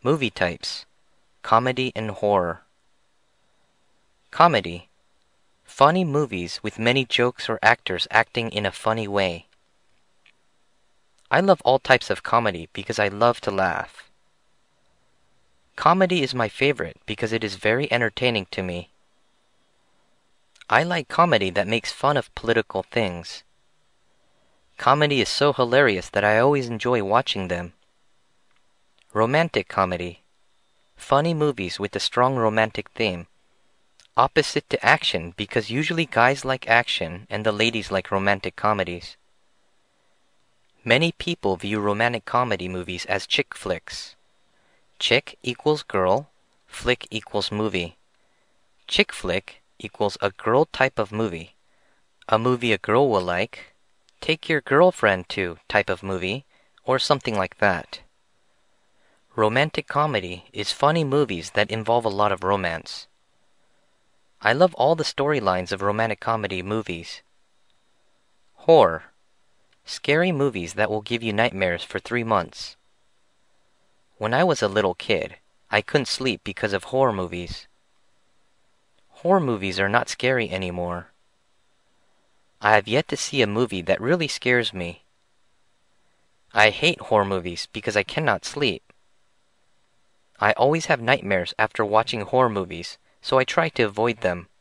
Movie types: comedy and horror. Comedy: funny movies with many jokes or actors acting in a funny way. I love all types of comedy because I love to laugh. Comedy is my favorite because it is very entertaining to me. I like comedy that makes fun of political things. Comedy is so hilarious that I always enjoy watching them. Romantic comedy: funny movies with a strong romantic theme. Opposite to action because usually guys like action and the ladies like romantic comedies. Many people view romantic comedy movies as chick flicks. Chick equals girl, flick equals movie. Chick flick equals a girl type of movie. A movie a girl will like, take your girlfriend to type of movie, or something like that. Romantic comedy is funny movies that involve a lot of romance. I love all the storylines of romantic comedy movies. Horror: scary movies that will give you nightmares for 3 months. When I was a little kid, I couldn't sleep because of horror movies. Horror movies are not scary anymore. I have yet to see a movie that really scares me. I hate horror movies because I cannot sleep. I always have nightmares after watching horror movies, so I try to avoid them.